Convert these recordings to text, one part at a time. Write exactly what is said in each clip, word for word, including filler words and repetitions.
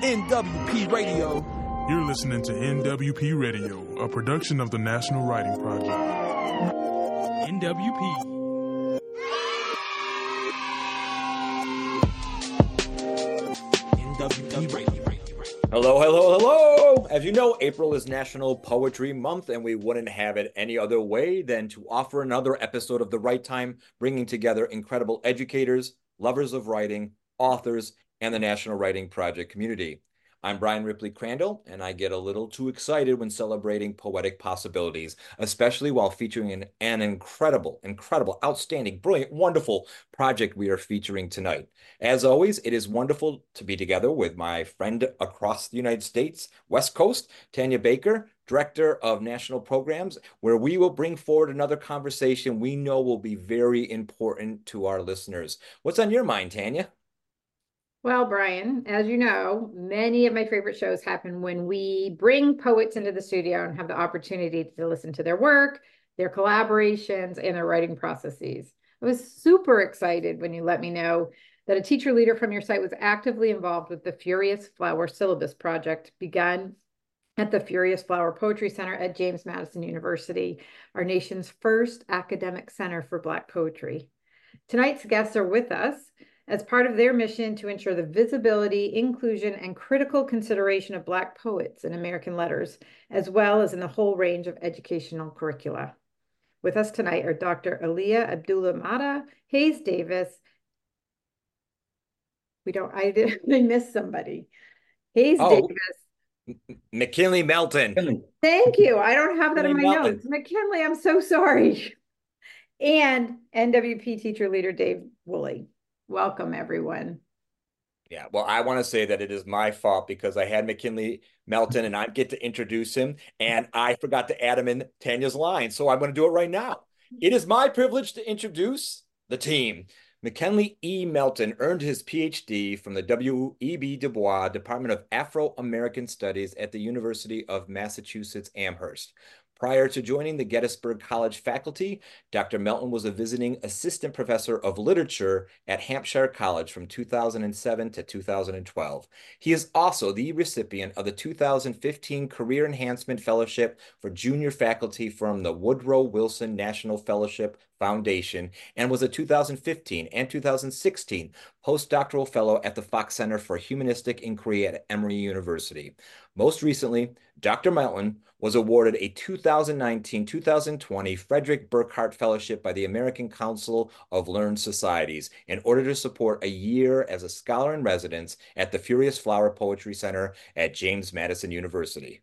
N W P Radio. You're listening to N W P Radio, a production of the National Writing Project. N W P. N W P Radio. Hello, hello, hello! As you know, April is National Poetry Month, and we wouldn't have it any other way than to offer another episode of The Right Time, bringing together incredible educators, lovers of writing, authors, and the National Writing Project community. I'm Brian Ripley Crandall, and I get a little too excited when celebrating poetic possibilities, especially while featuring an, an incredible, incredible, outstanding, brilliant, wonderful project we are featuring tonight. As always, it is wonderful to be together with my friend across the United States, West Coast, Tanya Baker, Director of National Programs, where we will bring forward another conversation we know will be very important to our listeners. What's on your mind, Tanya? Well, Brian, as you know, many of my favorite shows happen when we bring poets into the studio and have the opportunity to listen to their work, their collaborations, and their writing processes. I was super excited when you let me know that a teacher leader from your site was actively involved with the Furious Flower Syllabus Project, begun at the Furious Flower Poetry Center at James Madison University, our nation's first academic center for Black poetry. Tonight's guests are with us as part of their mission to ensure the visibility, inclusion, and critical consideration of Black poets in American letters, as well as in the whole range of educational curricula. With us tonight are Doctor Aliyah Abdullah-Mata, Hayes Davis. We don't, I did, I missed somebody. Hayes Oh, Davis. McKinley Melton. Thank you. I don't have that in my McKinley notes. McKinley, I'm so sorry. And N W P teacher leader Dave Woolley. Welcome, everyone. Yeah, well, I want to say that it is my fault because I had McKinley Melton and I get to introduce him, and I forgot to add him in Tanya's line, so I'm going to do it right now. It is my privilege to introduce the team. McKinley E. Melton earned his P H D from the W E B Du Bois Department of Afro-American Studies at the University of Massachusetts Amherst. Prior to joining the Gettysburg College faculty, Doctor Melton was a visiting assistant professor of literature at Hampshire College from two thousand seven to two thousand twelve. He is also the recipient of the two thousand fifteen Career Enhancement Fellowship for junior faculty from the Woodrow Wilson National Fellowship Foundation, and was a two thousand fifteen and two thousand sixteen postdoctoral fellow at the Fox Center for Humanistic Inquiry at Emory University. Most recently, Doctor Melton was awarded a two thousand nineteen two thousand twenty Frederick Burkhardt Fellowship by the American Council of Learned Societies in order to support a year as a scholar in residence at the Furious Flower Poetry Center at James Madison University.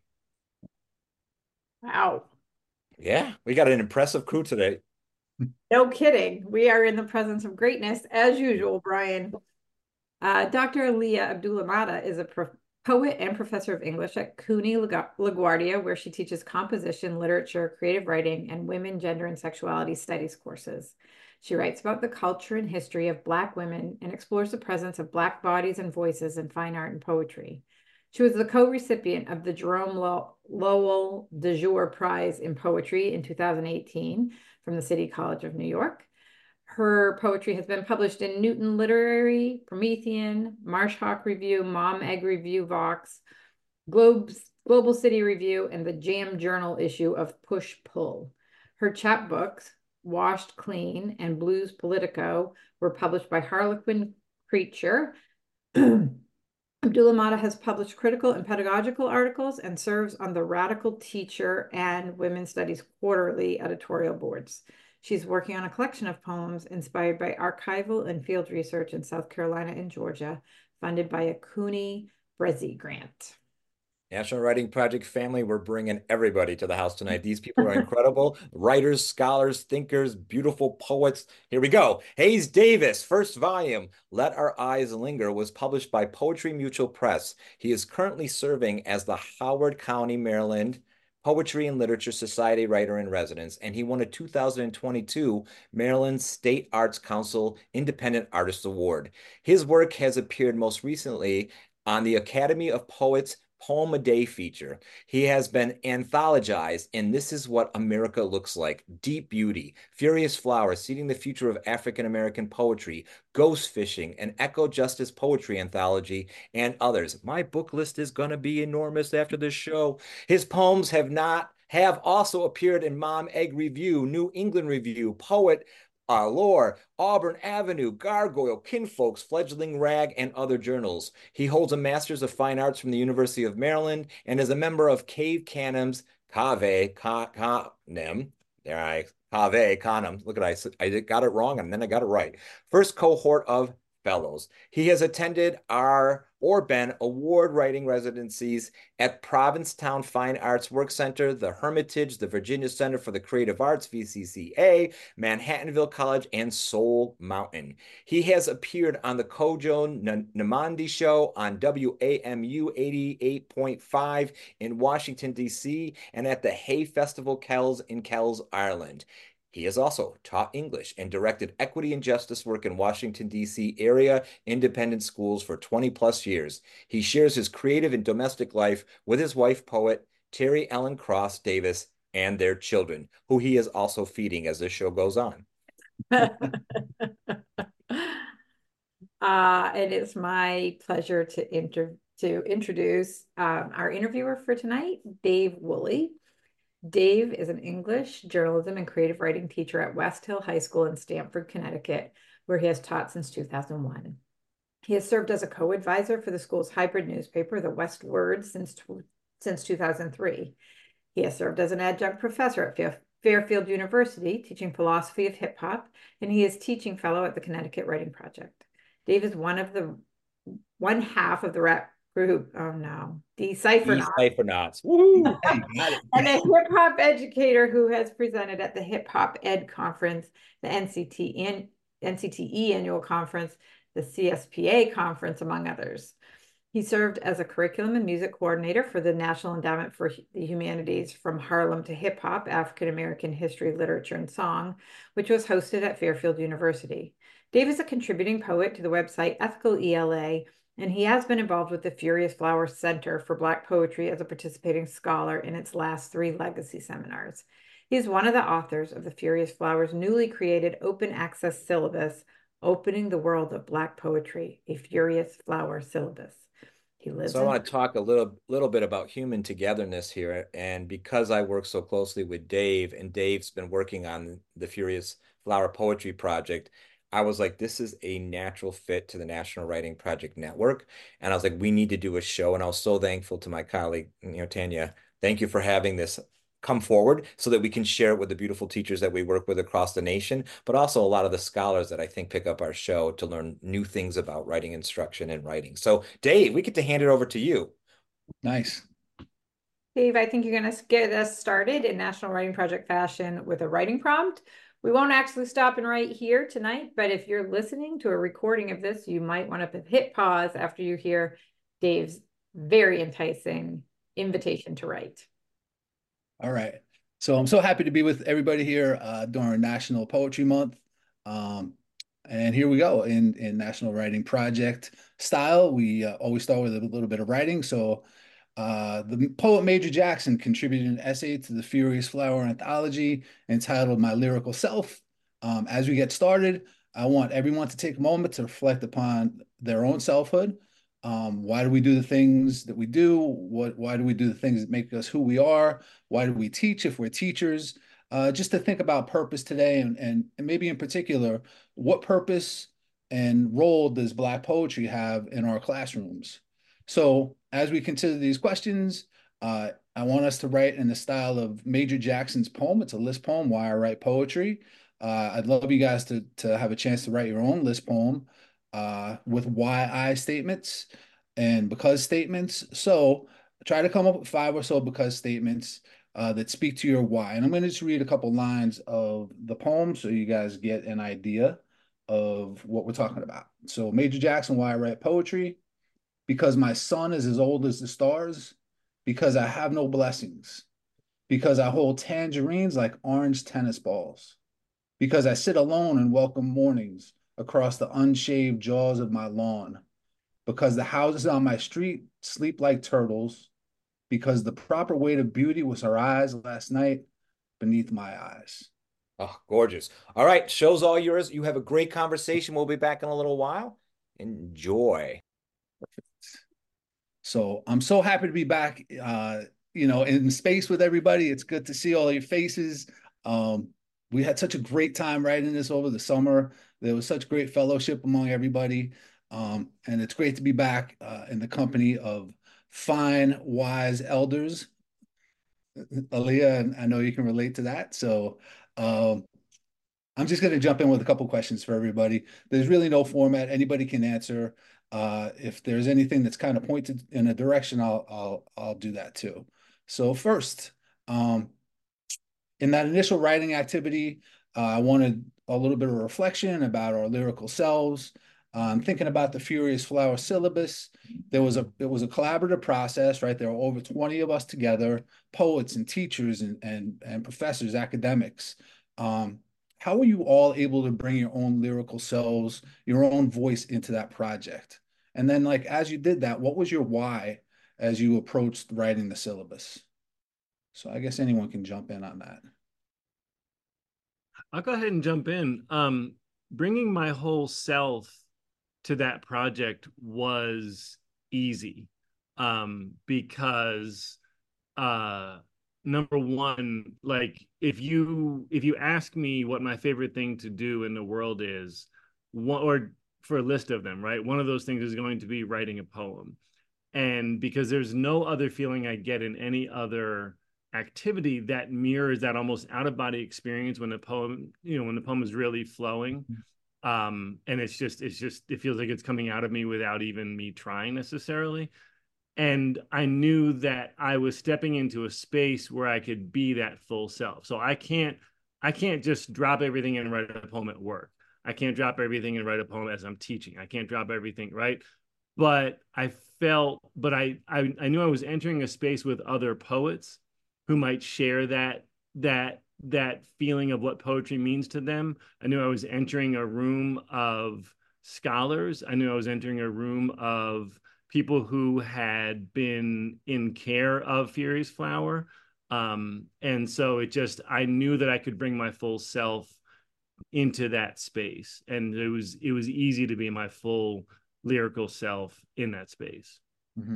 Wow. Yeah, we got an impressive crew today. No kidding. We are in the presence of greatness, as usual, Brian. Uh, Doctor Aliyah Abdullah-Mata is a pro poet and professor of English at CUNY LaGuardia, where she teaches composition, literature, creative writing, and women, gender, and sexuality studies courses. She writes about the culture and history of Black women and explores the presence of Black bodies and voices in fine art and poetry. She was the co-recipient of the Jerome Lowell de Jure Prize in Poetry in two thousand eighteen from the City College of New York. Her poetry has been published in Newton Literary, Promethean, Marsh Hawk Review, Mom Egg Review, Vox, Globes, Global City Review, and the Jam Journal issue of Push Pull. Her chapbooks, Washed Clean and Blues Politico, were published by Harlequin Creature. Abdullah-Mata has published critical and pedagogical articles and serves on the Radical Teacher and Women's Studies Quarterly editorial boards. She's working on a collection of poems inspired by archival and field research in South Carolina and Georgia, funded by a CUNY Brezzi grant. National Writing Project family, we're bringing everybody to the house tonight. These people are incredible. Writers, scholars, thinkers, beautiful poets. Here we go. Hayes Davis, first volume, Let Our Eyes Linger, was published by Poetry Mutual Press. He is currently serving as the Howard County, Maryland Poetry and Literature Society Writer in Residence, and he won a two thousand twenty-two Maryland State Arts Council Independent Artist Award. His work has appeared most recently on the Academy of Poets Poem a Day feature. He has been anthologized in This Is What America Looks Like, Deep Beauty, Furious Flower, Seeding the Future of African American Poetry, Ghost Fishing, an Echo Justice Poetry Anthology, and others. My book list is going to be enormous after this show. His poems have not have also appeared in Mom Egg Review, New England Review, Poet, uh, Lore, Auburn Avenue, Gargoyle, Kinfolks, Fledgling Rag, and other journals. He holds a Master's of Fine Arts from the University of Maryland and is a member of Cave Canon's Cave Canem. There I Cave Canem. Look at I, I got it wrong and then I got it right. First cohort of fellows. He has attended our or been award writing residencies at Provincetown Fine Arts Work Center, the Hermitage, the Virginia Center for the Creative Arts, V C C A, Manhattanville College, and Soul Mountain. He has appeared on the Kojo Namandi Show on W A M U eighty-eight point five in Washington, D C, and at the Hay Festival Kells in Kells, Ireland. He has also taught English and directed equity and justice work in Washington, D C area independent schools for twenty plus years. He shares his creative and domestic life with his wife, poet Terry Ellen Cross Davis, and their children, who he is also feeding as this show goes on. uh, it is my pleasure to, inter to introduce um, our interviewer for tonight, Dave Woolley. Dave is an English, journalism, and creative writing teacher at West Hill High School in Stamford, Connecticut, where he has taught since two thousand one. He has served as a co-advisor for the school's hybrid newspaper, The West Word, since, since two thousand three. He has served as an adjunct professor at Fair, Fairfield University, teaching philosophy of hip hop, and he is teaching fellow at the Connecticut Writing Project. Dave is one of the one half of the rap group. Oh no, the Cyphernauts. Cyphernauts. Woohoo! And a hip hop educator who has presented at the Hip Hop Ed Conference, the N C T and N C T E Annual Conference, the C S P A Conference, among others. He served as a curriculum and music coordinator for the National Endowment for the Humanities From Harlem to Hip Hop, African American History, Literature, and Song, which was hosted at Fairfield University. Dave is a contributing poet to the website Ethical E L A, and he has been involved with the Furious Flower Center for Black Poetry as a participating scholar in its last three legacy seminars. He is one of the authors of the Furious Flowers' newly created open access syllabus, Opening the World of Black Poetry, a Furious Flower Syllabus. He lives so in- I want to talk a little, little bit about human togetherness here. And because I work so closely with Dave, and Dave's been working on the Furious Flower Poetry Project, I was like, this is a natural fit to the National Writing Project Network. And I was like, we need to do a show. And I was so thankful to my colleague, you know, Tanya. Thank you for having this come forward so that we can share it with the beautiful teachers that we work with across the nation, but also a lot of the scholars that I think pick up our show to learn new things about writing instruction and writing. So Dave, we get to hand it over to you. Nice. Dave, I think you're going to get us started in National Writing Project fashion with a writing prompt. We won't actually stop and write here tonight, but if you're listening to a recording of this, you might want to hit pause after you hear Dave's very enticing invitation to write. All right. So I'm so happy to be with everybody here uh, during National Poetry Month. Um, and here we go in, in National Writing Project style. We uh, always start with a little bit of writing. So Uh, the poet Major Jackson contributed an essay to the Furious Flower anthology entitled My Lyrical Self. Um, as we get started, I want everyone to take a moment to reflect upon their own selfhood. Um, why do we do the things that we do? What, why do we do the things that make us who we are? Why do we teach if we're teachers? Uh, just to think about purpose today, and, and, and maybe in particular, what purpose and role does Black poetry have in our classrooms? So as we consider these questions, uh, I want us to write in the style of Major Jackson's poem. It's a list poem, Why I Write Poetry. Uh, I'd love you guys to, to have a chance to write your own list poem uh, with why I statements and because statements. So try to come up with five or so because statements uh, that speak to your why. And I'm going to just read a couple lines of the poem so you guys get an idea of what we're talking about. So Major Jackson, Why I Write Poetry. Because my son is as old as the stars, because I have no blessings, because I hold tangerines like orange tennis balls, because I sit alone and welcome mornings across the unshaved jaws of my lawn, because the houses on my street sleep like turtles, because the proper weight of beauty was her eyes last night beneath my eyes. Oh, gorgeous. All right, show's all yours. You have a great conversation. We'll be back in a little while. Enjoy. So I'm so happy to be back, uh, you know, in space with everybody. It's good to see all your faces. Um, we had such a great time writing this over the summer. There was such great fellowship among everybody. Um, and it's great to be back uh, in the company of fine, wise elders. Aaliyah, I know you can relate to that. So um, I'm just going to jump in with a couple questions for everybody. There's really no format. Anybody can answer. Uh, if there's anything that's kind of pointed in a direction, I'll I'll I'll do that too. So first, um, in that initial writing activity, uh, I wanted a little bit of reflection about our lyrical selves. Um, thinking about the Furious Flower syllabus, there was a it was a collaborative process, right? There were over twenty of us together, poets and teachers and and and professors, academics. Um, how were you all able to bring your own lyrical selves, your own voice into that project? And then, like, as you did that, what was your why as you approached writing the syllabus? So I guess anyone can jump in on that. I'll go ahead and jump in. Um, bringing my whole self to that project was easy um, because uh, number one, like if you if you ask me what my favorite thing to do in the world is, one, or for a list of them, right? One of those things is going to be writing a poem. And because there's no other feeling I get in any other activity that mirrors that almost out of body experience when the poem, you know, when the poem is really flowing. Um, and it's just, it's just, it feels like it's coming out of me without even me trying necessarily. And I knew that I was stepping into a space where I could be that full self. So I can't, I can't just drop everything and write a poem at work. I can't drop everything and write a poem as I'm teaching. I can't drop everything, right? But I felt, but I, I, I knew I was entering a space with other poets who might share that, that, that feeling of what poetry means to them. I knew I was entering a room of scholars. I knew I was entering a room of people who had been in care of Furious Flower. Um, and so it just, I knew that I could bring my full self into that space. And it was, it was easy to be my full lyrical self in that space. Mm-hmm.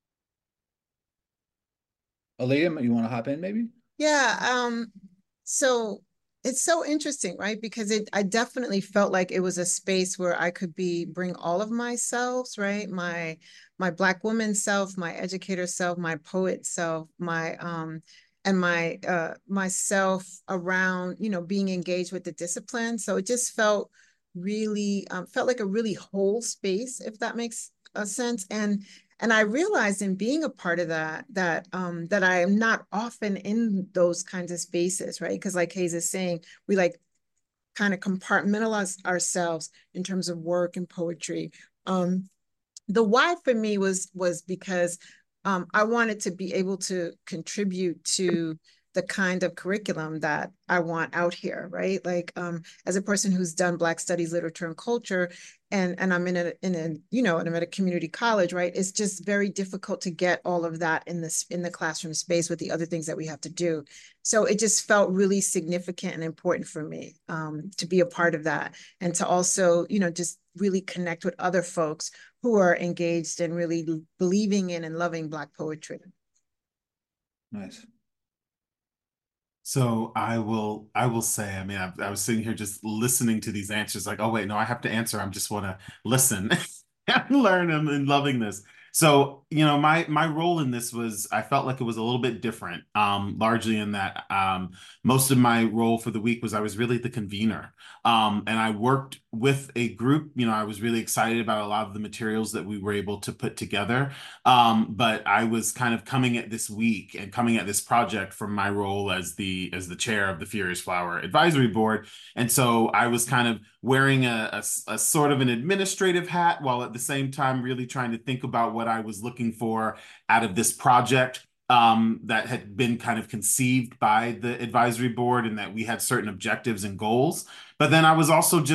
Aaliyah, you want to hop in maybe? Yeah. Um, so it's so interesting, right? Because it, I definitely felt like it was a space where I could be, bring all of myself, right? My, my Black woman self, my educator self, my poet self, my, um, and my, uh, myself around, you know, being engaged with the discipline. So it just felt really, um, felt like a really whole space, if that makes a sense. And, and I realized in being a part of that, that, um, that I am not often in those kinds of spaces, right? Because like Hayes is saying, we like kind of compartmentalize ourselves in terms of work and poetry. Um, the why for me was, was because um, I wanted to be able to contribute to the kind of curriculum that I want out here, right? Like um, as a person who's done Black studies, literature, and culture, and, and I'm in a, in a, you know, and I'm at a community college, right? It's just very difficult to get all of that in this, in the classroom space with the other things that we have to do. So it just felt really significant and important for me um, to be a part of that. And to also, you know, just really connect with other folks who are engaged and really believing in and loving Black poetry. Nice. So I will, I will say, I mean, I, I was sitting here just listening to these answers like, oh, wait, no, I have to answer. I just want to listen and learn and, and loving this. So, you know, my my role in this was, I felt like it was a little bit different, um, largely in that um, most of my role for the week was I was really the convener. Um, and I worked with a group. You know, I was really excited about a lot of the materials that we were able to put together. Um, but I was kind of coming at this week and coming at this project from my role as the as the chair of the Furious Flower Advisory Board. And so I was kind of wearing a, a, a sort of an administrative hat while at the same time really trying to think about what I was looking for out of this project um, that had been kind of conceived by the advisory board, and that we had certain objectives and goals. But then I was also just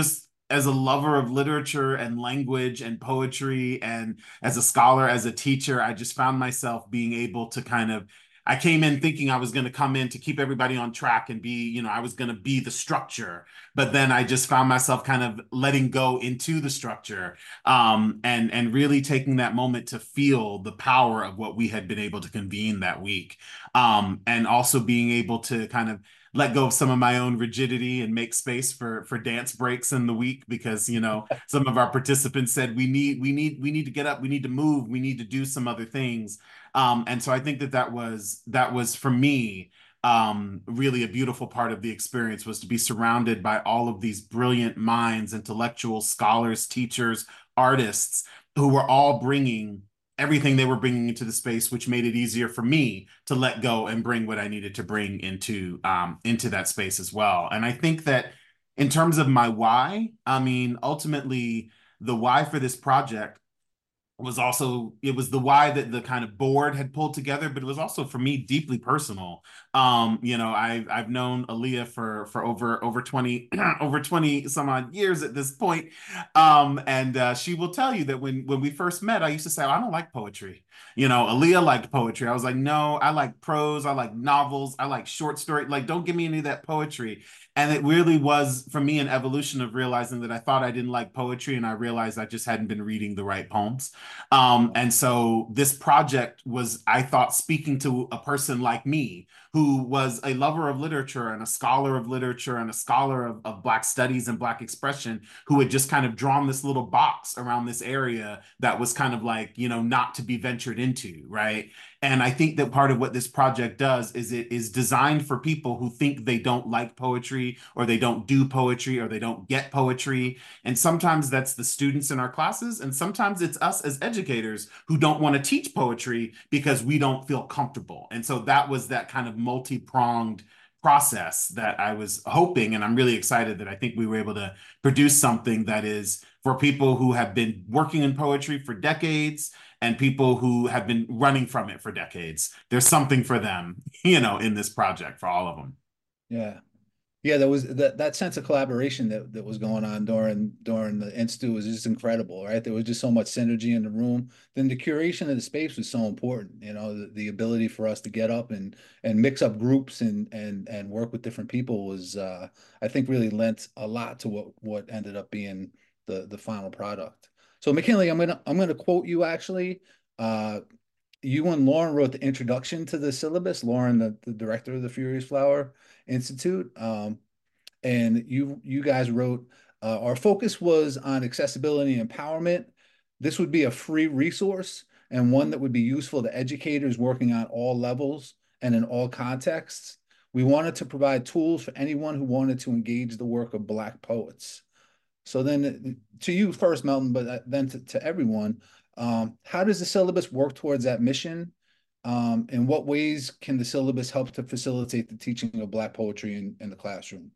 as a lover of literature and language and poetry, and as a scholar, as a teacher, I just found myself being able to kind of, I came in thinking I was going to come in to keep everybody on track and be, you know, I was going to be the structure, but then I just found myself kind of letting go into the structure, um, and and really taking that moment to feel the power of what we had been able to convene that week, um, and also being able to kind of let go of some of my own rigidity and make space for for dance breaks in the week, because you know some of our participants said we need we need we need to get up, we need to move, we need to do some other things, um, and so I think that that was that was for me, um, really a beautiful part of the experience, was to be surrounded by all of these brilliant minds, intellectuals, scholars, teachers, artists, who were all bringing everything they were bringing into the space, which made it easier for me to let go and bring what I needed to bring into um, into that space as well. And I think that in terms of my why, I mean, ultimately, the why for this project was also, it was the why that the kind of board had pulled together, but it was also for me deeply personal. Um, you know, I I've known Aaliyah for for over over twenty over twenty some odd years at this point. Um, and uh, she will tell you that when when we first met, I used to say, oh, I don't like poetry. You know, Aaliyah liked poetry. I was like, no, I like prose, I like novels, I like short story. Like, don't give me any of that poetry. And it really was, for me, an evolution of realizing that I thought I didn't like poetry, and I realized I just hadn't been reading the right poems. Um, and so this project was, I thought, speaking to a person like me, who was a lover of literature and a scholar of literature and a scholar of, of Black studies and Black expression, who had just kind of drawn this little box around this area that was kind of like, you know, not to be ventured into, right? And I think that part of what this project does is it is designed for people who think they don't like poetry, or they don't do poetry, or they don't get poetry. And sometimes that's the students in our classes, and sometimes it's us as educators who don't want to teach poetry because we don't feel comfortable. And so that was that kind of multi-pronged process that I was hoping, and I'm really excited that I think we were able to produce something that is for people who have been working in poetry for decades and people who have been running from it for decades. There's something for them, you know, in this project for all of them. Yeah. Yeah, there was that that sense of collaboration that, that was going on during during the Institute was just incredible, right? There was just so much synergy in the room. Then the curation of the space was so important, you know, the, the ability for us to get up and and mix up groups and and and work with different people was, uh, I think, really lent a lot to what what ended up being the the final product. So McKinley, I'm gonna I'm gonna quote you actually. Uh, you and Lauren wrote the introduction to the syllabus. Lauren, the, the director of the Furious Flower Institute, um, and you you guys wrote, uh, our focus was on accessibility and empowerment. This would be a free resource and one that would be useful to educators working on all levels and in all contexts. We wanted to provide tools for anyone who wanted to engage the work of Black poets. So then to you first, Melton, but then to, to everyone, um, how does the syllabus work towards that mission? Um, in what ways can the syllabus help to facilitate the teaching of Black poetry in, in the classroom?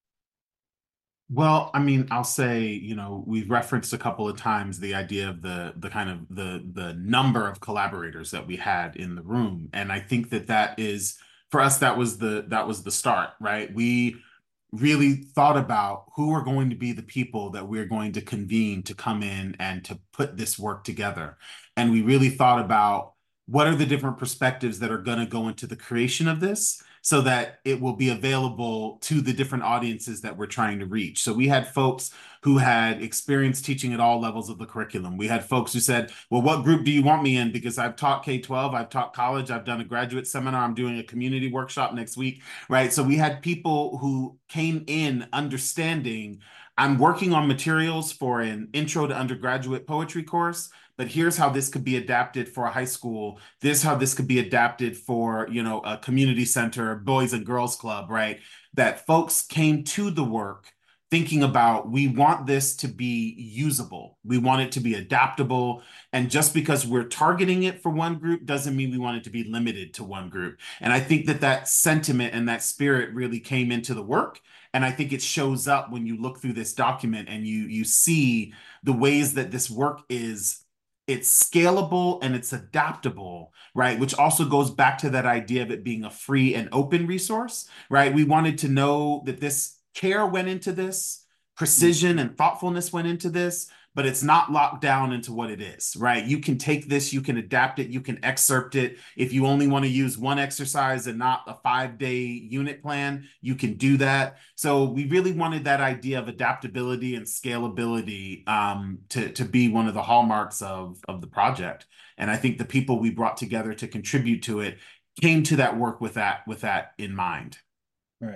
Well, I mean, I'll say, you know, we've referenced a couple of times the idea of the the kind of the the number of collaborators that we had in the room, and I think that that is, for us, that was the that was the start, right? We really thought about who are going to be the people that we're going to convene to come in and to put this work together. And we really thought about what are the different perspectives that are going to go into the creation of this, so that it will be available to the different audiences that we're trying to reach. So we had folks who had experience teaching at all levels of the curriculum. We had folks who said, well, what group do you want me in? Because I've taught K twelve, I've taught college, I've done a graduate seminar, I'm doing a community workshop next week, right? So we had people who came in understanding, I'm working on materials for an intro to undergraduate poetry course, but here's how this could be adapted for a high school. This is how this could be adapted for, you know, a community center, boys and girls club, right? That folks came to the work thinking about, we want this to be usable. We want it to be adaptable. And just because we're targeting it for one group doesn't mean we want it to be limited to one group. And I think that that sentiment and that spirit really came into the work. And I think it shows up when you look through this document and you, you see the ways that this work is, it's scalable and it's adaptable, right? Which also goes back to that idea of it being a free and open resource, right? We wanted to know that this care went into this. precision and thoughtfulness went into this, but it's not locked down into what it is, right? You can take this, you can adapt it, you can excerpt it. If you only want to use one exercise and not a five-day unit plan, you can do that. So we really wanted that idea of adaptability and scalability um, to, to be one of the hallmarks of, of the project. And I think the people we brought together to contribute to it came to that work with that, with that in mind. Right.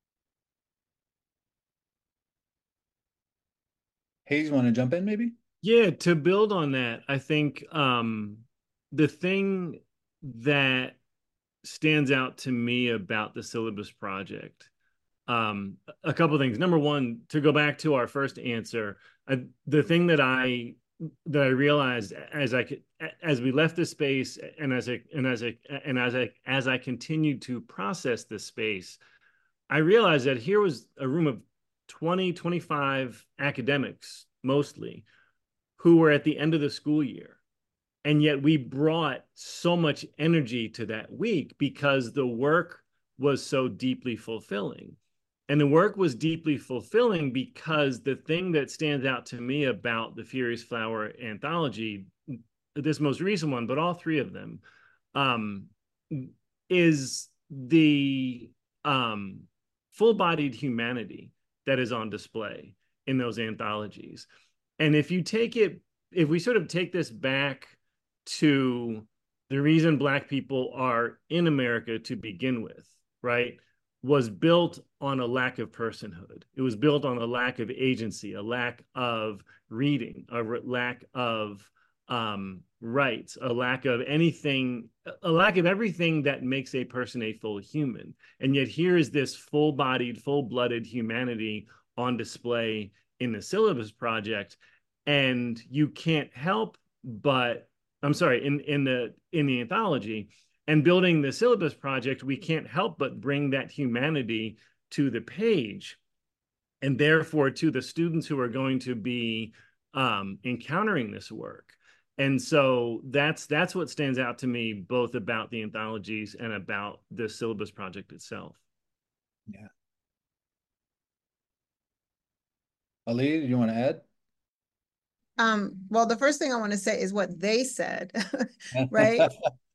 Hayes, want to jump in maybe? Yeah, to build on that, I think um, the thing that stands out to me about the syllabus project, um, a couple of things. Number one, to go back to our first answer, I, the thing that I that I realized as I as we left this space and as I and as I and as I as I continued to process this space, I realized that here was a room of twenty, twenty-five academics mostly who were at the end of the school year. And yet we brought so much energy to that week because the work was so deeply fulfilling. And the work was deeply fulfilling because the thing that stands out to me about the Furious Flower anthology, this most recent one, but all three of them, um, is the um, full-bodied humanity that is on display in those anthologies. And if you take it, if we sort of take this back to the reason Black people are in America to begin with, right, was built on a lack of personhood. It was built on a lack of agency, a lack of reading, a lack of um, rights, a lack of anything, a lack of everything that makes a person a full human. And yet here is this full-bodied, full-blooded humanity on display in the syllabus project. And you can't help but, I'm sorry, in, in the in the anthology, and building the syllabus project, we can't help but bring that humanity to the page, and therefore to the students who are going to be um, encountering this work. And so that's that's what stands out to me, both about the anthologies and about the syllabus project itself. Yeah. Ali, do you want to add? Um, well, the first thing I want to say is what they said, right?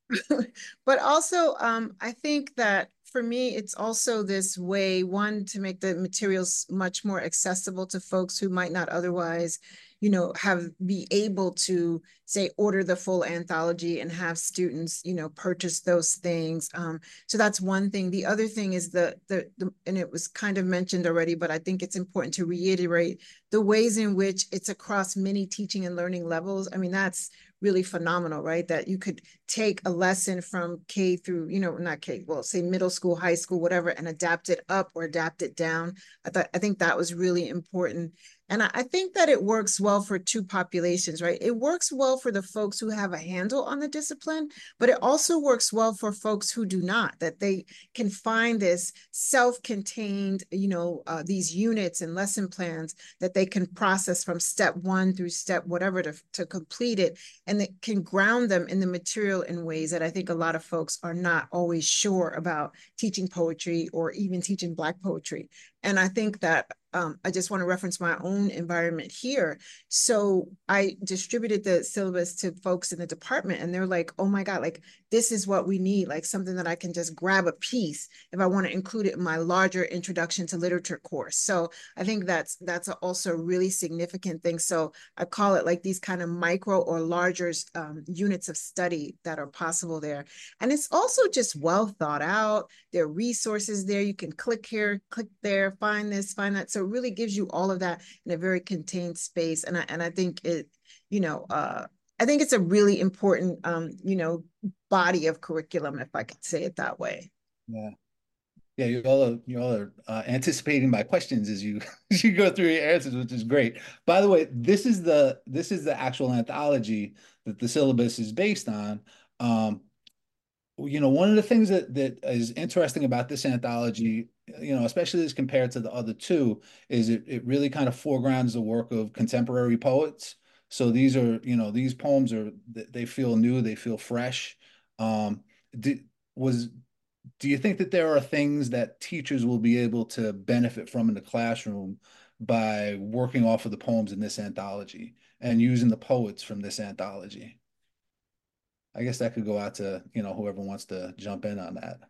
But also, um, I think that for me, it's also this way, one, to make the materials much more accessible to folks who might not otherwise, you know, have be able to, say, order the full anthology and have students, you know, purchase those things. Um, so that's one thing. The other thing is the, the, the, and it was kind of mentioned already, but I think it's important to reiterate the ways in which it's across many teaching and learning levels. I mean, that's really phenomenal, right? That you could take a lesson from K through, you know, not K, well, say middle school, high school, whatever, and adapt it up or adapt it down. I thought, I think that was really important. And I, I think that it works well for two populations, right? It works well for the folks who have a handle on the discipline, but it also works well for folks who do not, that they can find this self-contained, you know, uh, these units and lesson plans that they can process from step one through step whatever to, to complete it. And it can ground them in the material in ways that I think a lot of folks are not always sure about teaching poetry or even teaching Black poetry. And I think that um, I just want to reference my own environment here. So I distributed the syllabus to folks in the department and they're like, oh my God, like this is what we need, like something that I can just grab a piece if I want to include it in my larger introduction to literature course. So I think that's that's also a really significant thing. So I call it like these kind of micro or larger um, units of study that are possible there. And it's also just well thought out. There are resources there. You can click here, click there, find this, find that. So it really gives you all of that in a very contained space. And I, and I think it, you know, uh, I think it's a really important, um, you know, body of curriculum, if I could say it that way. Yeah. Yeah, you all are, you all are uh, anticipating my questions as you as you go through your answers, which is great. By the way, this is the this is the actual anthology that the syllabus is based on. Um, you know, one of the things that that is interesting about this anthology, you know, especially as compared to the other two, is it it really kind of foregrounds the work of contemporary poets. So these are, you know, these poems are they feel new, they feel fresh. Um, did, was do you think that there are things that teachers will be able to benefit from in the classroom by working off of the poems in this anthology and using the poets from this anthology. I guess that could go out to, you know, whoever wants to jump in on that.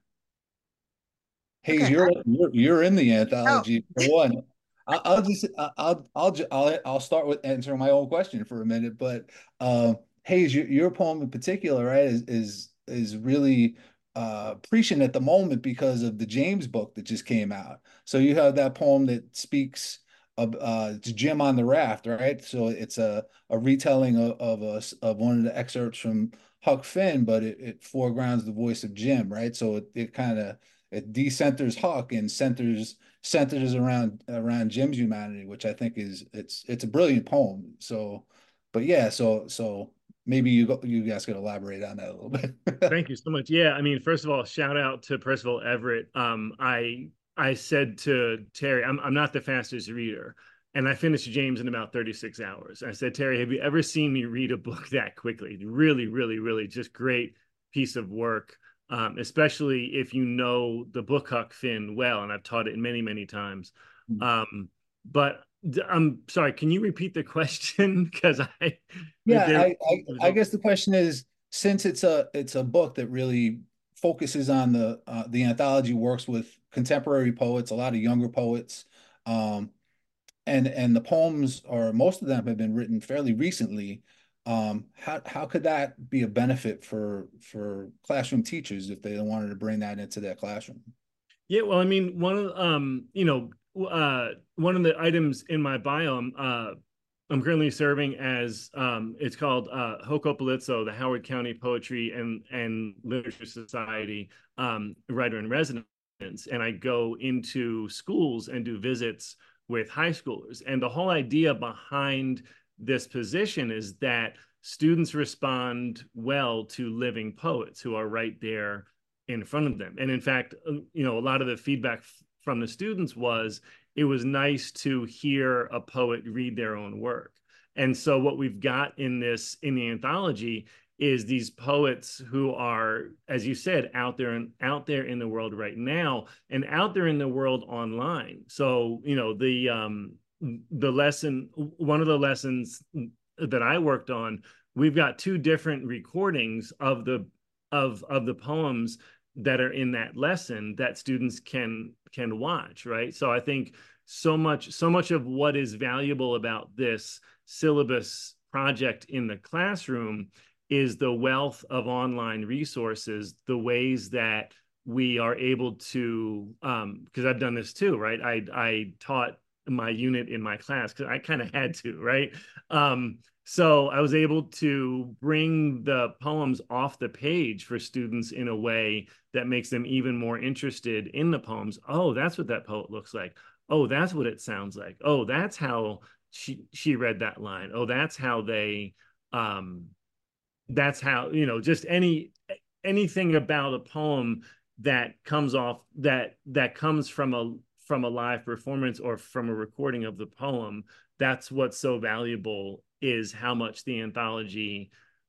Hayes, Okay. you're you're, you're in the Oh, anthology for one. I- I'll just I'll I'll ju- I'll I'll start with answering my own question for a minute, but uh, Hayes, your your poem in particular, right, is is is really uh prescient at the moment because of the James book that just came out. So you have that poem that speaks of uh it's Jim on the Raft, right? So it's a a retelling of of a, of one of the excerpts from Huck Finn, but it, it foregrounds the voice of Jim, right? So it, it kind of it decenters Huck and centers centers around around Jim's humanity, which I think is it's it's a brilliant poem. So, but yeah, so so maybe you go, you guys could elaborate on that a little bit. Thank you so much. Yeah, I mean, first of all, shout out to Percival Everett. Um, I I said to Terry, I'm I'm not the fastest reader, and I finished James in about thirty-six hours. I said, Terry, have you ever seen me read a book that quickly? Really, really, really, just great piece of work. Um, especially if you know the book Huck Finn well, and I've taught it many, many times. Um, but I'm sorry, can you repeat the question? Because I Yeah, there, I, I I guess the question is, since it's a it's a book that really focuses on the uh, the anthology works with contemporary poets, a lot of younger poets, um, and and the poems, or most of them, have been written fairly recently. Um, how how could that be a benefit for for classroom teachers if they wanted to bring that into their classroom? Yeah, well, I mean, one of um, you know, uh, one of the items in my bio, um, uh, I'm currently serving as um, it's called uh, Hoko Palizzo, the Howard County Poetry and and Literature Society um, writer in residence, and I go into schools and do visits with high schoolers. And the whole idea behind this position is that students respond well to living poets who are right there in front of them. And in fact, you know, a lot of the feedback from the students was it was nice to hear a poet read their own work. And so what we've got in this in the anthology is these poets who are, as you said, out there and out there in the world right now, and out there in the world online. So, you know, the um the lesson, one of the lessons that I worked on, we've got two different recordings of the of of the poems that are in that lesson that students can can watch, right? So I think so much so much of what is valuable about this syllabus project in the classroom is the wealth of online resources, the ways that we are able to, um, because I've done this too, right? I I taught my unit in my class because I kind of had to, right? Um, so I was able to bring the poems off the page for students in a way that makes them even more interested in the poems. Oh, that's what that poet looks like. Oh, that's what it sounds like. Oh, that's how she she read that line. Oh, that's how they um that's how, you know, just any anything about a poem that comes off that that comes from a from a live performance or from a recording of the poem. That's what's so valuable, is how much the anthology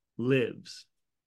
lives.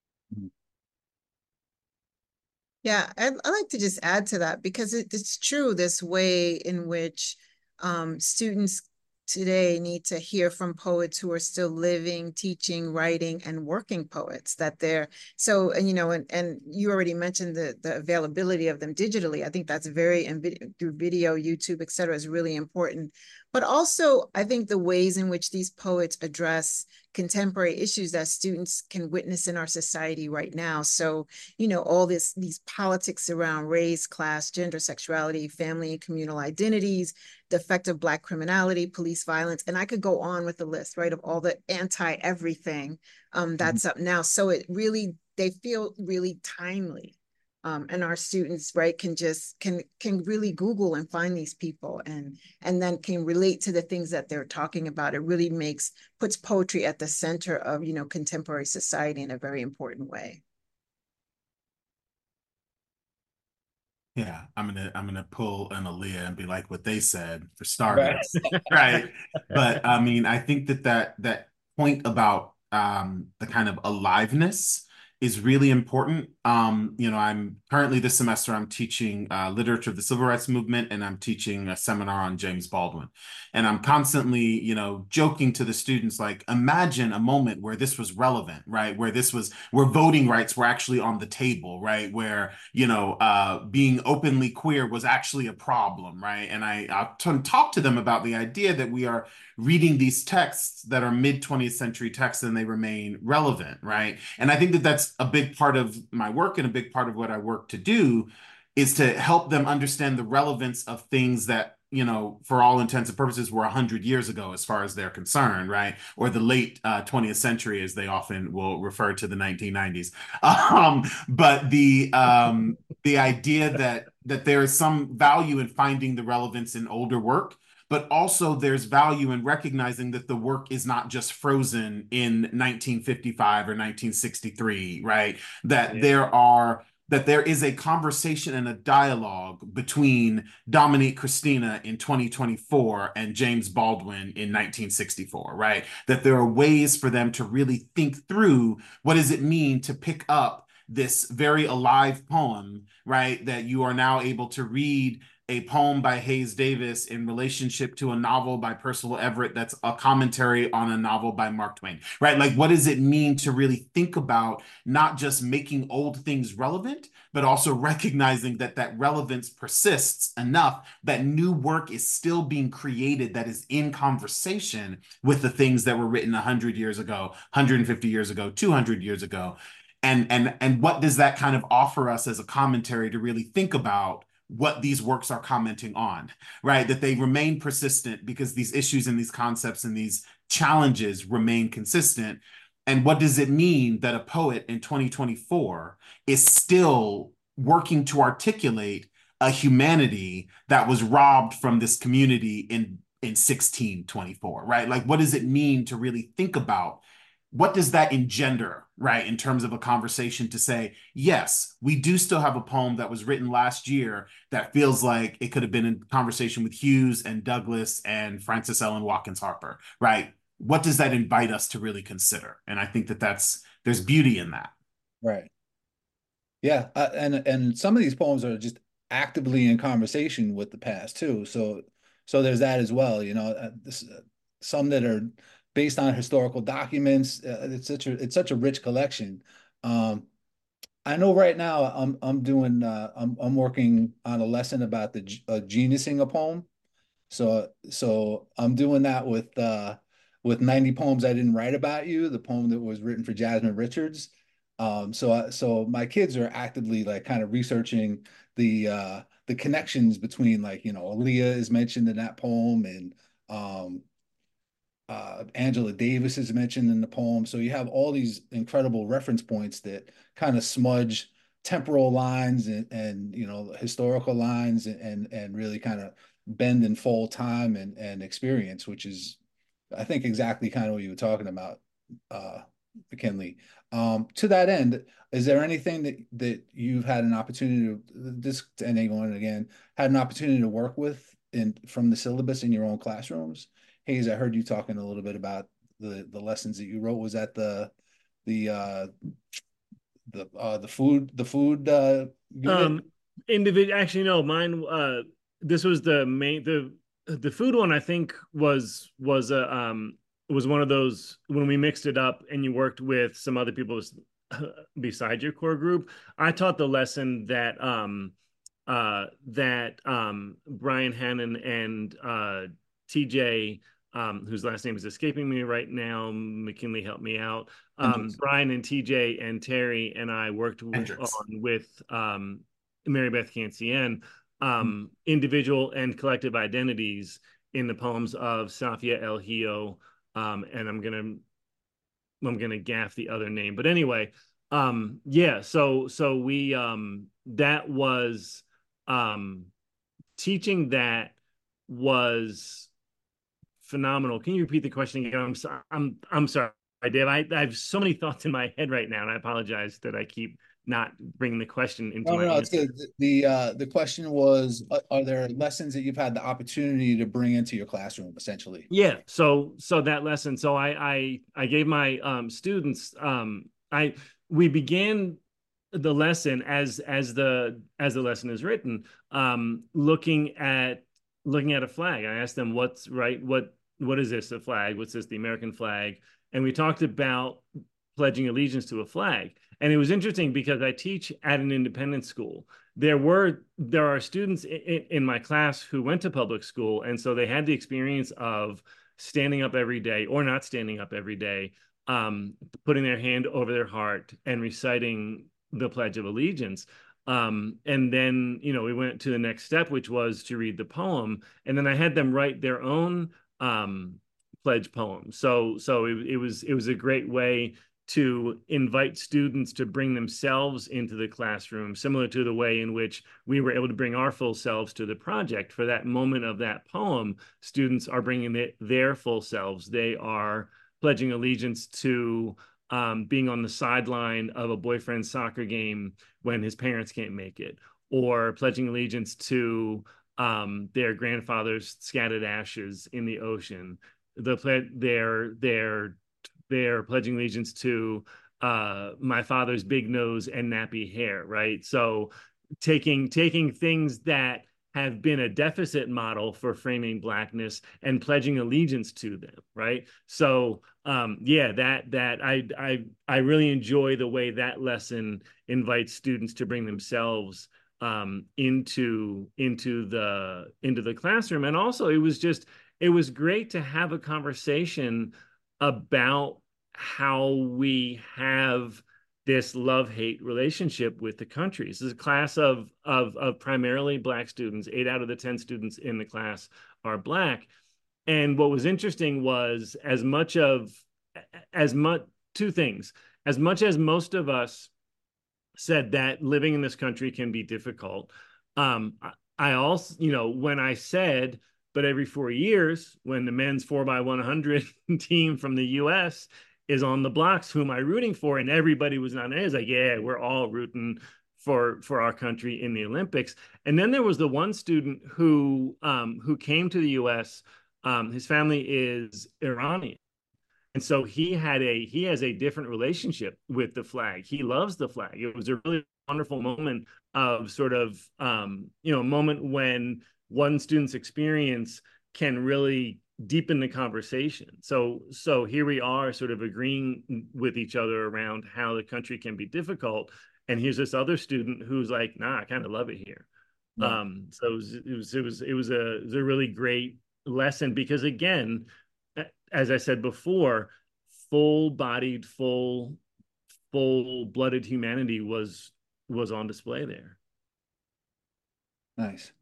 Yeah, I, I like to just add to that because it, it's true, this way in which um, students today need to hear from poets who are still living, teaching, writing, and working poets, that they're so, and you know, and, and you already mentioned the, the availability of them digitally. I think that's very, and through video, YouTube, et cetera, is really important. But also, I think the ways in which these poets address contemporary issues that students can witness in our society right now. So, you know, all this, these politics around race, class, gender, sexuality, family and communal identities, the effect of Black criminality, police violence, and I could go on with the list, right, of all the anti-everything um, that's mm-hmm. up now. So it really, they feel really timely. Um, and our students, right, can just, can can really Google and find these people and, and then can relate to the things that they're talking about. It really makes, puts poetry at the center of, you know, contemporary society in a very important way. Yeah, I'm gonna I'm gonna pull an Aaliyah and be like what they said for starters, right? right? But I mean, I think that that that point about um, the kind of aliveness is really important. Um, you know, I'm currently this semester, I'm teaching uh, literature of the civil rights movement, and I'm teaching a seminar on James Baldwin. And I'm constantly, you know, joking to the students, like, imagine a moment where this was relevant, right? Where this was, where voting rights were actually on the table, right? Where, you know, uh, being openly queer was actually a problem, right? And I, I'll talk to them about the idea that we are reading these texts that are mid twentieth century texts and they remain relevant, right? And I think that that's a big part of my work, and a big part of what I work to do is to help them understand the relevance of things that, you know, for all intents and purposes, were one hundred years ago as far as they're concerned, right? Or the late uh, twentieth century, as they often will refer to the nineteen nineties. Um, but the um, the idea that that there is some value in finding the relevance in older work, but also there's value in recognizing that the work is not just frozen in nineteen fifty-five or nineteen sixty-three, right? That yeah. there are that there is a conversation and a dialogue between Dominique Christina in twenty twenty-four and James Baldwin in nineteen sixty-four, right? That there are ways for them to really think through, what does it mean to pick up this very alive poem, right? That you are now able to read a poem by Hayes Davis in relationship to a novel by Percival Everett that's a commentary on a novel by Mark Twain, right? Like, what does it mean to really think about not just making old things relevant, but also recognizing that that relevance persists enough that new work is still being created that is in conversation with the things that were written one hundred years ago, one hundred fifty years ago, two hundred years ago. And, and, and what does that kind of offer us as a commentary to really think about what these works are commenting on, right? That they remain persistent because these issues and these concepts and these challenges remain consistent. And what does it mean that a poet in twenty twenty-four is still working to articulate a humanity that was robbed from this community in, in sixteen twenty-four, right? Like, what does it mean to really think about what does that engender, right, in terms of a conversation to say, yes, we do still have a poem that was written last year that feels like it could have been in conversation with Hughes and Douglas and Frances Ellen Watkins Harper, right? What does that invite us to really consider? And I think that that's, there's beauty in that. Right. Yeah. Uh, and, and some of these poems are just actively in conversation with the past too. So, so there's that as well, you know, uh, this, uh, some that are based on historical documents. Uh, it's such a it's such a rich collection. Um, I know right now I'm I'm doing uh, I'm I'm working on a lesson about the uh, genusing a poem. So so I'm doing that with uh, with ninety poems I didn't write about you, the poem that was written for Jasmine Richards. Um, so I, so my kids are actively like kind of researching the uh, the connections between, like, you know, Aaliyah is mentioned in that poem, and um, Uh, Angela Davis is mentioned in the poem. So you have all these incredible reference points that kind of smudge temporal lines and, and you know, historical lines, and, and, and really kind of bend and fold time and, and experience, which is, I think, exactly kind of what you were talking about, uh, McKinley. Um, to that end, is there anything that, that you've had an opportunity to, this to anyone again, had an opportunity to work with in from the syllabus in your own classrooms? Hayes, I heard you talking a little bit about the the lessons that you wrote. Was that the the uh, the uh, the food the food uh, unit? Um, individual. Actually, no. Mine. Uh, this was the main the the food one. I think was was a um was one of those when we mixed it up and you worked with some other people besides your core group. I taught the lesson that um uh that um Brian Hannon and uh T J. Um, whose last name is escaping me right now. McKinley, help me out. Um, Brian and T J and Terry and I worked with, on with um, Mary Beth Cancian, um, individual and collective identities in the poems of Safia El Hio, um, and I'm gonna I'm gonna gaff the other name, but anyway, um, yeah. So so we um, that was um, teaching that was phenomenal. Can you repeat the question again? I'm sorry. I'm I'm sorry, Dave. I, I have so many thoughts in my head right now, and I apologize that I keep not bringing the question into no, my no, no, answer. it's good. The uh, the question was: are there lessons that you've had the opportunity to bring into your classroom, essentially? Yeah. So so that lesson. So I I I gave my um, students um, I we began the lesson as as the as the lesson is written, um, looking at looking at a flag. I asked them, "What's right? What what is this? A flag? What's this? The American flag?" And we talked about pledging allegiance to a flag. And it was interesting because I teach at an independent school. There were there are students in, in my class who went to public school, and so they had the experience of standing up every day or not standing up every day, um, putting their hand over their heart and reciting the Pledge of Allegiance. Um, and then, you know, we went to the next step, which was to read the poem. And then I had them write their own um, pledge poem. So, so it, it was it was a great way to invite students to bring themselves into the classroom, similar to the way in which we were able to bring our full selves to the project. For that moment of that poem, students are bringing the, their full selves. They are pledging allegiance to um, being on the sideline of a boyfriend's soccer game when his parents can't make it, or pledging allegiance to um, their grandfather's scattered ashes in the ocean. The their their they're pledging allegiance to uh, my father's big nose and nappy hair, right? So taking taking things that have been a deficit model for framing Blackness and pledging allegiance to them, right? So um, yeah, that that I I I really enjoy the way that lesson invites students to bring themselves um, into into the into the classroom. And also, it was just it was great to have a conversation about how we have this love-hate relationship with the country. This is a class of, of, of primarily Black students. Eight out of the ten students in the class are Black. And what was interesting was as much of, as much, two things, as much as most of us said that living in this country can be difficult, um, I also, you know, when I said, but every four years, when the men's four by one hundred team from the U S is on the blocks, who am I rooting for? And everybody was not, it's like, yeah, we're all rooting for for our country in the Olympics. And then there was the one student who um, who came to the U S. Um, his family is Iranian. And so he had a he has a different relationship with the flag. He loves the flag. It was a really wonderful moment of sort of, um, you know, a moment when one student's experience can really deepen the conversation. So, so here we are sort of agreeing with each other around how the country can be difficult. And here's this other student who's like, nah, I kind of love it here. Right. Um, so it was, it was, it was, it was a, it was a really great lesson because again, as I said before, full-bodied, full, full-blooded humanity was, was on display there. Nice.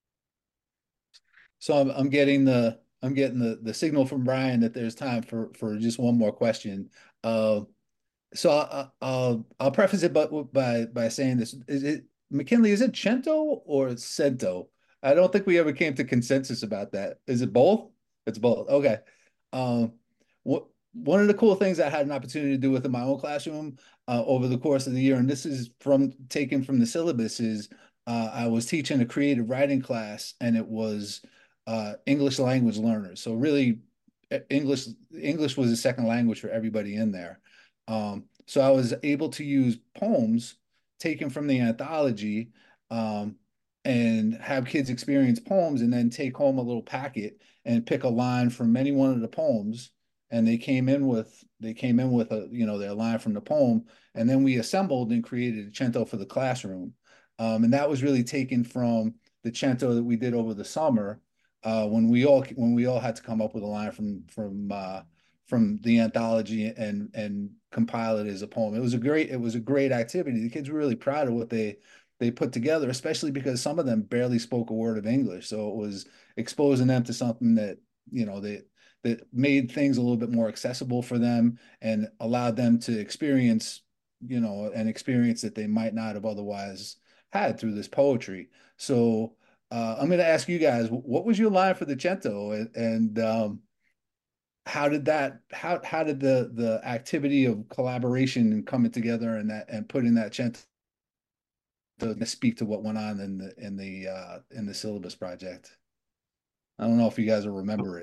So I'm, I'm getting the I'm getting the the signal from Brian that there's time for for just one more question. Uh, so I, I'll I'll preface it by by by saying this: is it McKinley? Is it Cento or Cento? I don't think we ever came to consensus about that. Is it both? It's both. Okay. Um, what one of the cool things I had an opportunity to do within my own classroom uh, over the course of the year, and this is from taken from the syllabus, is uh, I was teaching a creative writing class, and it was uh, English language learners. So really, English English was a second language for everybody in there. Um, so I was able to use poems taken from the anthology um, and have kids experience poems, and then take home a little packet and pick a line from any one of the poems. And they came in with they came in with a you know their line from the poem, and then we assembled and created a cento for the classroom. Um, and that was really taken from the cento that we did over the summer uh, when we all when we all had to come up with a line from from uh, from the anthology and and compile it as a poem. It was a great it was a great activity. The kids were really proud of what they they put together, especially because some of them barely spoke a word of English. So it was exposing them to something that you know they that made things a little bit more accessible for them and allowed them to experience you know an experience that they might not have otherwise had through this poetry. So uh, I'm going to ask you guys, what was your line for the cento, and, and um, how did that how how did the the activity of collaboration and coming together and that and putting that cento to speak to what went on in the in the uh, in the syllabus project? I don't know if you guys will remember it.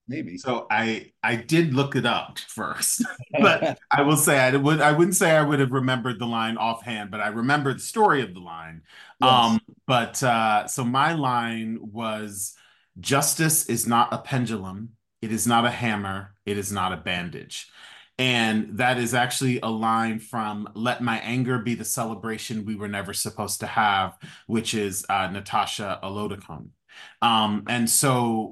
maybe. So I I did look it up first, but I will say I would I wouldn't say I would have remembered the line offhand, but I remember the story of the line. Yes. Um, but uh, so my line was, "Justice is not a pendulum. It is not a hammer. It is not a bandage." And that is actually a line from "Let My Anger Be the Celebration We Were Never Supposed to Have," which is uh, Natasha Olodokun. Um, and so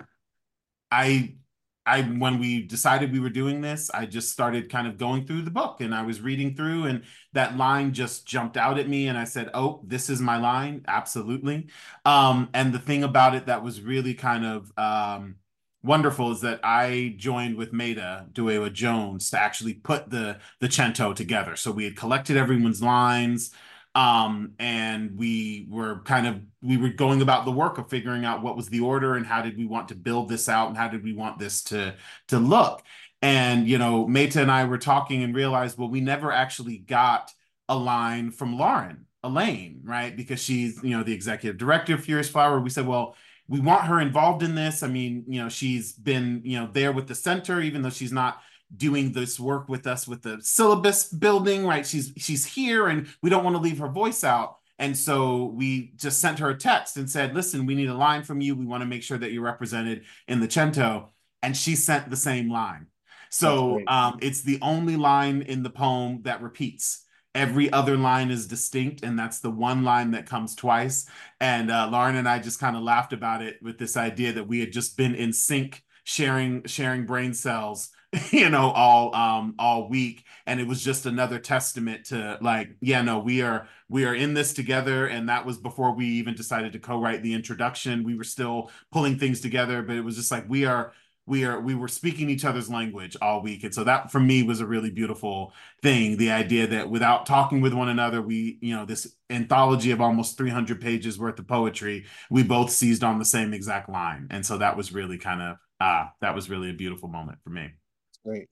I I when we decided we were doing this, I just started kind of going through the book and I was reading through and that line just jumped out at me and I said, "Oh, this is my line." Absolutely. Um, and the thing about it that was really kind of um wonderful is that I joined with Maida Duewa Jones to actually put the the cento together. So we had collected everyone's lines. Um, and we were kind of we were going about the work of figuring out what was the order and how did we want to build this out and how did we want this to to look. And you know, Meta and I were talking and realized, well, we never actually got a line from Lauren Elaine, right? Because she's, you know, the executive director of Furious Flower. We said, well, we want her involved in this. I mean, you know, she's been, you know, there with the center, even though she's not doing this work with us with the syllabus building, right? She's she's here and we don't want to leave her voice out. And so we just sent her a text and said, "Listen, we need a line from you. We want to make sure that you're represented in the cento." And she sent the same line. So um, it's the only line in the poem that repeats. Every other line is distinct, and that's the one line that comes twice. And uh, Lauren and I just kind of laughed about it with this idea that we had just been in sync, sharing sharing brain cells, you know, all um all week, and it was just another testament to like, yeah, no, we are we are in this together. And that was before we even decided to co-write the introduction. We were still pulling things together, but it was just like we are we are we were speaking each other's language all week. And so that for me was a really beautiful thing, the idea that without talking with one another, we, you know, this anthology of almost three hundred pages worth of poetry, we both seized on the same exact line. And so that was really kind of uh that was really a beautiful moment for me. Great.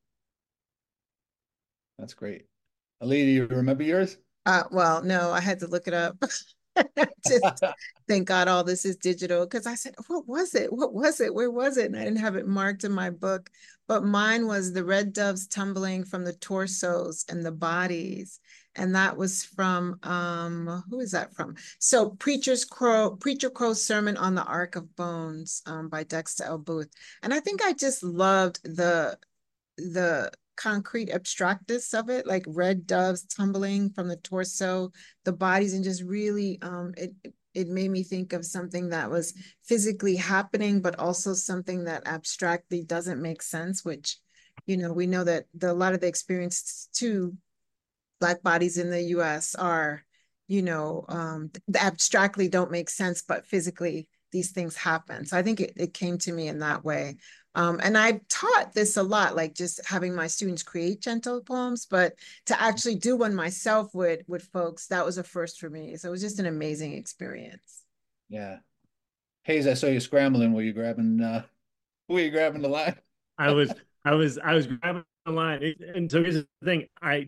That's great. Ali, do you remember yours? Uh, well, no, I had to look it up. Just thank God all this is digital because I said, what was it? What was it? Where was it? And I didn't have it marked in my book. But mine was the red doves tumbling from the torsos and the bodies. And that was from, um, who is that from? So Preacher's Crow, Preacher Crow's Sermon on the Ark of Bones um, by Dexter L. Booth. And I think I just loved the the concrete abstractness of it, like red doves tumbling from the torso, the bodies, and just really um it it made me think of something that was physically happening, but also something that abstractly doesn't make sense, which, you know, we know that the, a lot of the experience too, Black bodies in the U S are, you know, um, abstractly don't make sense, but physically these things happen. So I think it, it came to me in that way. Um, and I taught this a lot, like just having my students create cento poems, but to actually do one myself with, with folks, that was a first for me. So it was just an amazing experience. Yeah. Hayes, I saw you scrambling. Were you grabbing uh were you grabbing the line? I was I was I was grabbing the line. And so here's the thing. I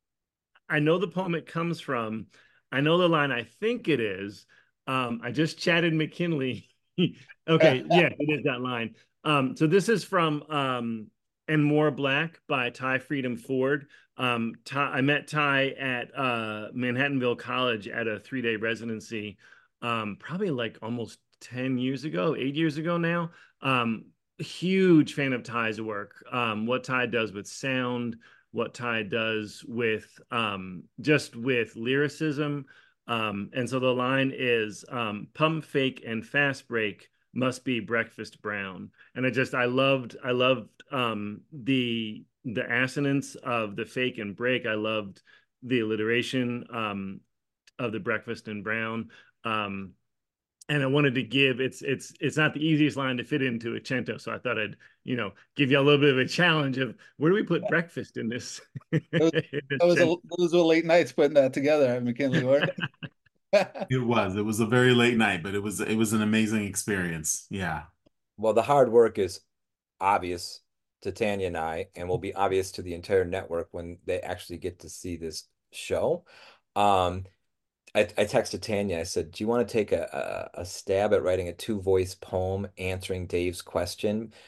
I know the poem it comes from. I know the line I think it is. Um, I just chatted McKinley. Okay, yeah, it is that line. Um, so this is from um, And More Black by Ty Freedom Ford. Um, Ty, I met Ty at uh, Manhattanville College at a three-day residency, um, probably like almost ten years ago, eight years ago now. Um, huge fan of Ty's work. Um, what Ty does with sound, what Ty does with um, just with lyricism. Um, and so the line is um, pump fake and fast break must be breakfast brown. And I just I loved I loved um, the the assonance of the fake and break. I loved the alliteration um, of the breakfast and brown. Um, and I wanted to give it's it's it's not the easiest line to fit into a cento, so I thought I'd you know give you a little bit of a challenge of where do we put breakfast in this? It was, in this it was a, those were late nights putting that together at McKinley, weren't it? It was. It was a very late night, but it was it was an amazing experience. Yeah. Well, the hard work is obvious to Tanya and I, and will be obvious to the entire network when they actually get to see this show. Um, I, I texted Tanya. I said, "Do you want to take a, a, a stab at writing a two-voice poem answering Dave's question?"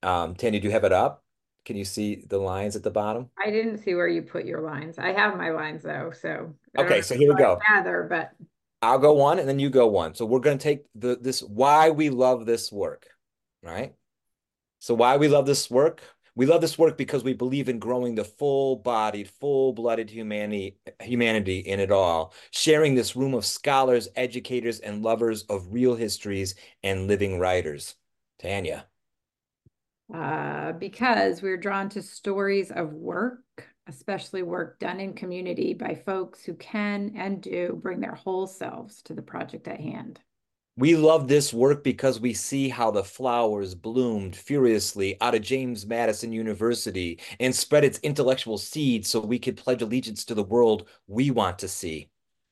Um, Tanya, do you have it up? Can you see the lines at the bottom? I didn't see where you put your lines. I have my lines though, so I don't Okay, know so here we what go. I gather, but I'll go one and then you go one. So we're going to take the this why we love this work, right? So why we love this work? We love this work because we believe in growing the full-bodied, full-blooded humanity, humanity in it all, sharing this room of scholars, educators, and lovers of real histories and living writers. Tanya. uh, because we're drawn to stories of work, especially work done in community by folks who can and do bring their whole selves to the project at hand. We love this work because we see how the flowers bloomed furiously out of James Madison University and spread its intellectual seed so we could pledge allegiance to the world we want to see.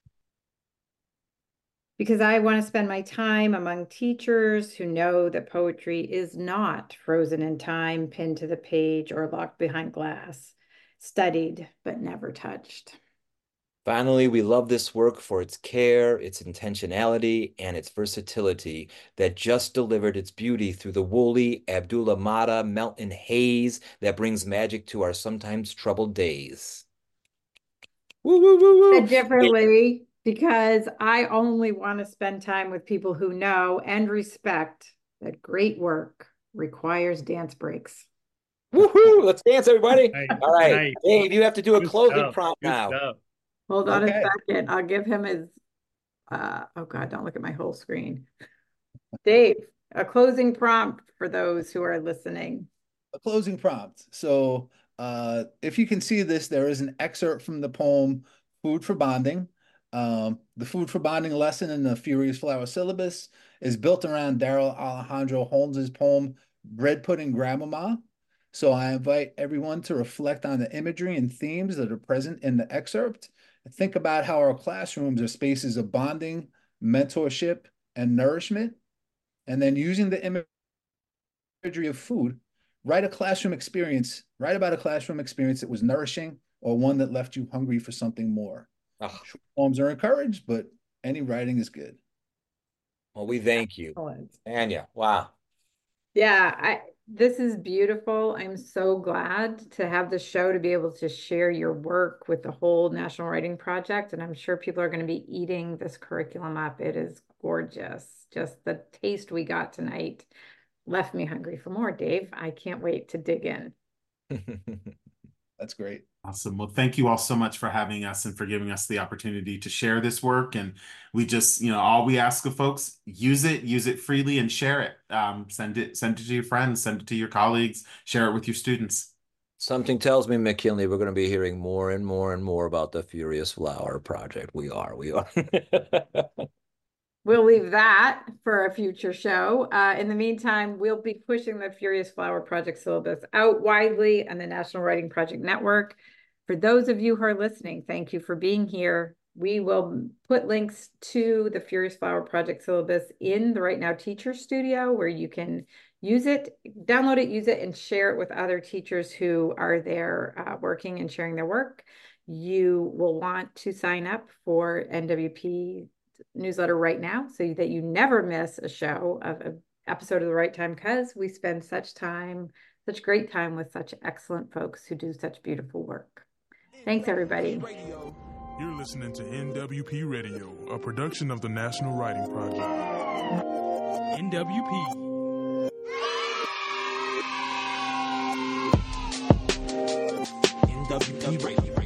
Because I want to spend my time among teachers who know that poetry is not frozen in time, pinned to the page, or locked behind glass, studied but never touched. Finally, we love this work for its care, its intentionality, and its versatility that just delivered its beauty through the woolly Abdullah Mata Melton haze that brings magic to our sometimes troubled days. Woo, woo, woo, woo. Said differently, because I only want to spend time with people who know and respect that great work requires dance breaks. Woohoo! Let's dance, everybody. Nice, All right. nice. Dave, you have to do a Good closing stuff, prompt good now. stuff. Hold on Okay. a second. I'll give him his, uh, oh God, don't look at my whole screen. Dave, a closing prompt for those who are listening. A closing prompt. So uh, if you can see this, there is an excerpt from the poem Food for Bonding. Um, the Food for Bonding lesson in the Furious Flower syllabus is built around Daryl Alejandro Holmes's poem Bread Pudding Grandmama. So I invite everyone to reflect on the imagery and themes that are present in the excerpt. Think about how our classrooms are spaces of bonding, mentorship, and nourishment. And then using the imagery of food, write a classroom experience, write about a classroom experience that was nourishing or one that left you hungry for something more. Oh, Short poems are encouraged, but any writing is good. well, we thank you. Excellent. Tanya, wow. Yeah, I this is beautiful. I'm so glad to have the show to be able to share your work with the whole National Writing Project. And I'm sure people are going to be eating this curriculum up. It is gorgeous. Just the taste we got tonight left me hungry for more, Dave. I can't wait to dig in. That's great. Awesome. Well, thank you all so much for having us and for giving us the opportunity to share this work. And we just, you know, all we ask of folks, use it, use it freely and share it. Um, send it, send it to your friends, send it to your colleagues, share it with your students. Something tells me, McKinley, we're going to be hearing more and more and more about the Furious Flower Project. We are, we are. We'll leave that for a future show. Uh, in the meantime, we'll be pushing the Furious Flower Project syllabus out widely on the National Writing Project Network. For those of you who are listening, thank you for being here. We will put links to the Furious Flower Project syllabus in the Right Now Teacher Studio, where you can use it, download it, use it, and share it with other teachers who are there uh, working and sharing their work. You will want to sign up for N W P newsletter right now so that you never miss a show of an episode of The Right Time, because we spend such time, such great time with such excellent folks who do such beautiful work. Thanks, everybody. You're listening to N W P Radio, a production of the National Writing Project. N W P. N W P Radio.